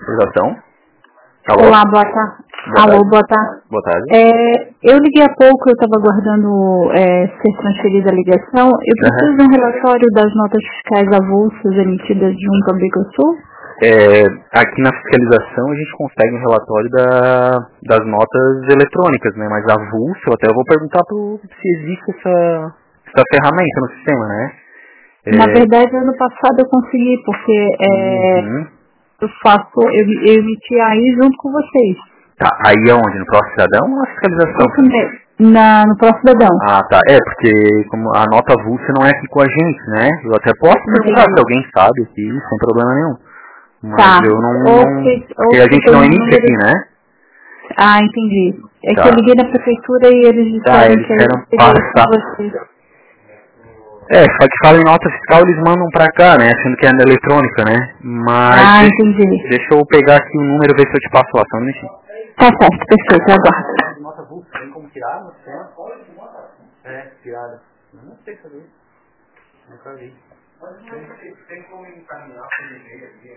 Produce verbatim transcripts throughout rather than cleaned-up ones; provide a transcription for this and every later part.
Exação. Alô? Olá, boa tarde. Boa Alô, tarde. boa tarde. Boa tarde. É, eu liguei há pouco, eu estava aguardando é, ser transferida a ligação. Eu preciso Uhum. de um relatório das notas fiscais avulsas emitidas junto ao Bicosul. É, aqui na fiscalização a gente consegue um relatório da, das notas eletrônicas, né? Mas avulso, eu até vou perguntar pro, se existe essa, essa ferramenta no sistema, né? É, Na verdade, ano passado eu consegui, porque é, uhum. eu faço, eu, eu emiti aí junto com vocês. Tá, aí aonde? No próximo cidadão ou na fiscalização? Isso mesmo, na, no próximo cidadão. Ah, tá. É, porque como a nota avulsa não é aqui com a gente, né? Eu até posso perguntar Entendi. se alguém sabe aqui, sem problema nenhum. Mas Tá. eu não, Ou não... se, ou Porque a se gente tem não um emite número... aqui, né? Ah, entendi. É que Tá. eu liguei na prefeitura e eles Tá, disseram eles que disseram eu teria isso com passar. vocês. É, só que fala em nota fiscal, eles mandam pra cá, né? Achando que é na eletrônica, né? Mas Ah, deixa, entendi. deixa eu pegar aqui o número e ver se eu te passo lá, só um minutinho. Tá certo, perfeito, eu aguardo. Nota avulsa, tem como tirar no sistema? É, tirada. Eu não sei fazer isso. Nunca vi. Tem como encaminhar para o e-mail aqui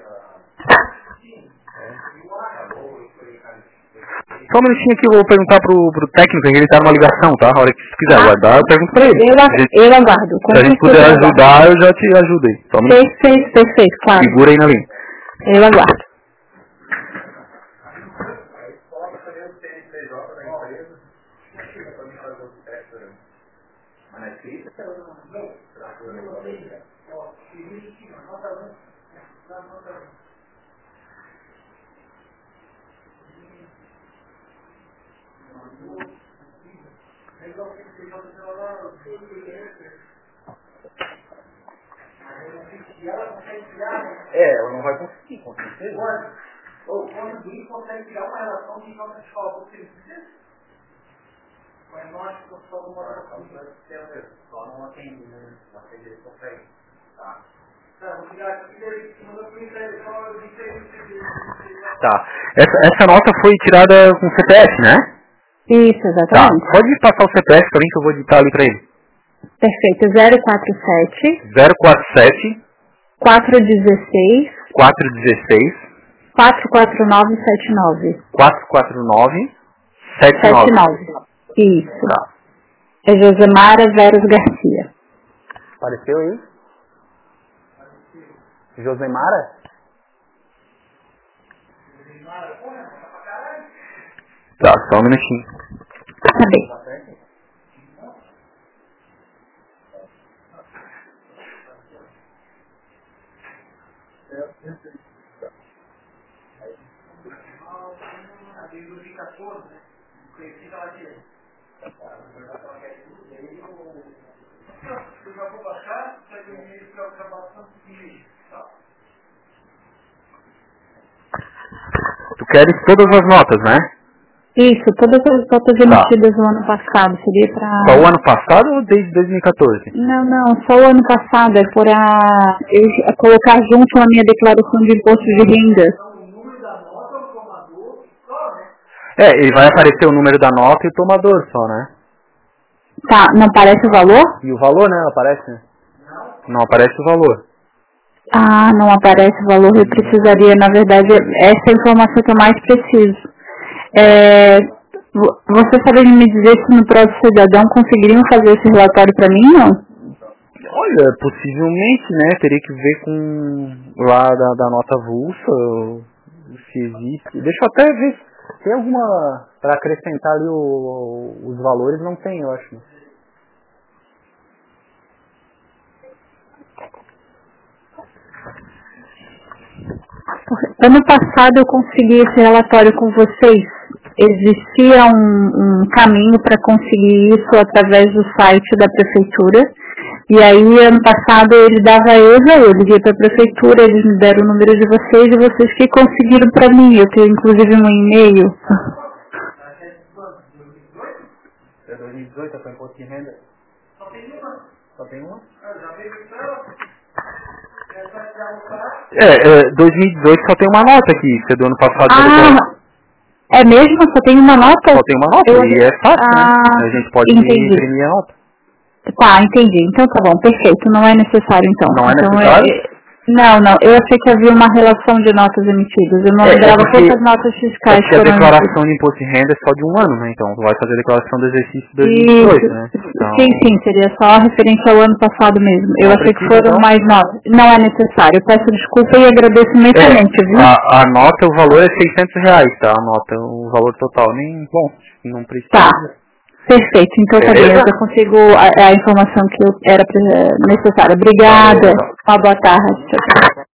Só um minutinho aqui, eu vou perguntar pro, pro técnico, ele tá numa ligação, tá? A hora que você quiser Ah, aguardar, eu pergunto pra ele. eu, Se a a- gente, eu aguardo, com se a gente certeza puder eu aguardo. ajudar, eu já te ajudo aí. Só um minutinho. Perfeito, perfeito, claro. Segura aí na linha. Eu aguardo. É, ela não vai conseguir, com certeza. Ou quando ninguém consegue criar uma relação de nota de escola, você precisa? Mas não acho que eu só não só não atende, né? Não atende, ele consegue. Tá. Tá. Essa, essa nota foi tirada com C P F, né? Isso, Tá. exatamente. Pode passar o C P F pra mim que eu vou digitar ali pra ele. Perfeito, zero quatro sete, zero quatro sete, quatro um seis, quatro um seis, quatro quatro nove sete nove. quatro quatro nove, sete sete nove. nove. Isso. Tá. É Josemara Veros Garcia. Apareceu aí? Josemara? Tá, só um minutinho. Tá bem. Tu queres todas as notas, né? Isso, todas as notas Tá. emitidas no ano passado, seria pra... Só o ano passado ou desde dois mil e quatorze? Não, não, só o ano passado, é por a... eu a colocar junto a minha declaração de imposto de renda. É, ele vai aparecer o número da nota e o tomador só, né? Tá, não aparece o valor? E o valor, né? Aparece, né? Não aparece o valor. Ah, não aparece o valor, eu precisaria, na verdade, essa é a informação que eu mais preciso. É, vo- você sabe me dizer se no próximo cidadão conseguiriam fazer esse relatório para mim, não? Olha, possivelmente, né? Teria que ver com lá da, da nota avulsa, ou se existe. Deixa eu até ver. Tem alguma para acrescentar ali o, os valores? Não tem, eu acho. Ano passado eu consegui esse relatório com vocês. Existia um, um caminho para conseguir isso através do site da prefeitura. E aí, ano passado, ele dava ESA, eu liguei para a prefeitura, eles me deram o número de vocês e vocês que conseguiram para mim. Eu tenho inclusive um e-mail. É dois mil e dezoito, foi imposto de renda? Só tem uma. Só tem uma? É, é, dois mil e dezoito só tem uma nota aqui, que é do ano passado. Ah, é mesmo? Só tem uma nota? Só tem uma nota, Eu... e é fácil, ah, né? A gente pode entendi. imprimir a nota. Tá, entendi. Então tá bom, perfeito. Não é necessário então. Não é então, necessário? É, Não, não. Eu achei que havia uma relação de notas emitidas. Eu não É, lembrava é porque- quantas notas fiscais Porque a foram declaração de imposto de renda é só de um ano, né? Então, tu vai fazer a declaração do exercício de dois mil e vinte e dois, Isso. né? Então, Sim, sim, seria só referente ao ano passado mesmo. Eu Não achei que precisa, foram não? mais notas. Não é necessário. Eu peço desculpa e agradeço imensamente, viu? a, a nota, o valor é seiscentos reais, tá? A nota, o valor total. Nem, bom, não precisa. Tá. Perfeito. Então tá Beleza? bem. Eu já consigo a, a informação que eu era pre- necessária. Obrigada. Valeu, tá. Uma boa tarde. Tchau, tchau.